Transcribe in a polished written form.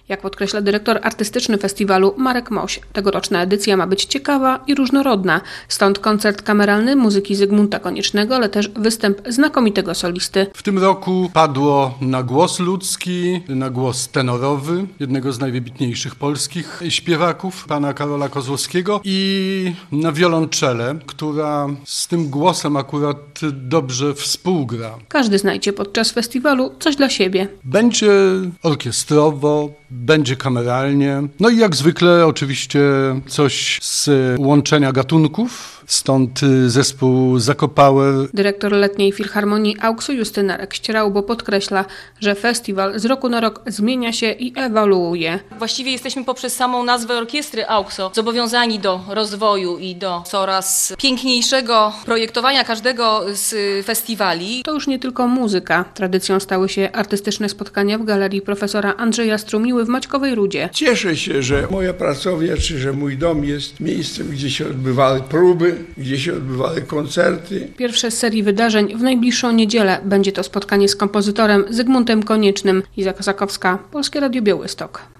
Jak podkreśla dyrektor artystyczny festiwalu Marek Moś, tegoroczna edycja ma być ciekawa i różnorodna. Stąd koncert kameralny muzyki Zygmunta Koniecznego, ale też występ znakomitego solisty. W tym roku padło na głos ludzki, na głos tenorowy, jednego z najwybitniejszych polskich śpiewaków, pana Karola Kozłowskiego, i na wiolonczele, która z tym głosem akurat dobrze współgra. Każdy znajdzie podczas festiwalu coś dla siebie. Będzie orkiestrowo, będzie kameralnie, no i jak zwykle oczywiście coś z łączenia gatunków, stąd zespół Zakopałe. Dyrektor Letniej Filharmonii AUKS-u Justyna Rek-Ścierałbo podkreśla, że festiwal z roku na rok zmienia się i ewoluuje. Właściwie jesteśmy poprzez samą nazwę orkiestry AUKS-u zobowiązani do rozwoju i do coraz piękniejszego projektowania każdego z festiwali. To już nie tylko muzyka. Tradycją stały się artystyczne spotkania w galerii profesora Andrzeja Strumiły w Maćkowej Rudzie. Cieszę się, że moja pracownia, czy że mój dom jest miejscem, gdzie się odbywały próby, gdzie się odbywały koncerty. Pierwsze z serii wydarzeń w najbliższą niedzielę będzie to spotkanie z kompozytorem Zygmuntem Koniecznym. Iza Kosakowska, Polskie Radio Białystok.